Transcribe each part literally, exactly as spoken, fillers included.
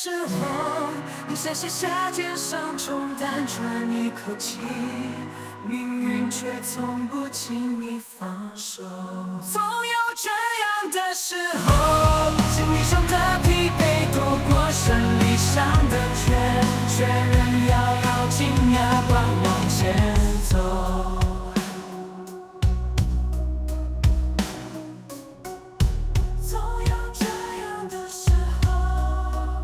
时候，你闪现下肩上冲淡转一口气，命运却从不轻易放手。总有这样的时候，心理上的疲惫多过生理上的倦，却仍要咬紧牙关往前走。总有这样的时候，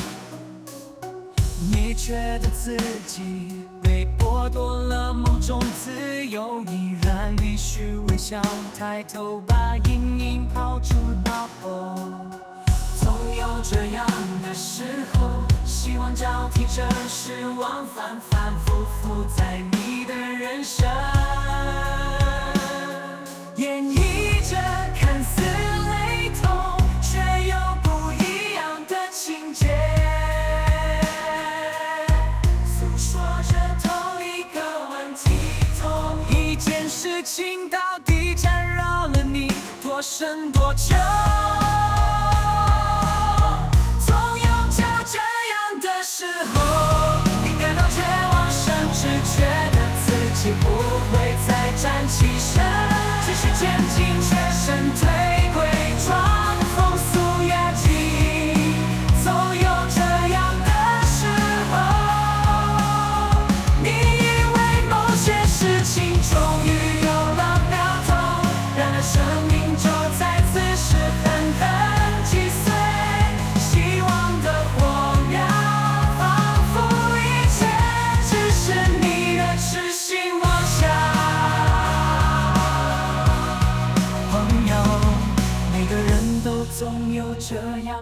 你觉得自己被剥夺了某种自由，依然必须微笑抬头，把阴影抛出脑后。总有这样的时候，希望交替着失望，反反复复在你的人生，演绎着看似雷同却又不一样的情节，诉说着同一个问题，同一件事情到底缠绕了你多深多久？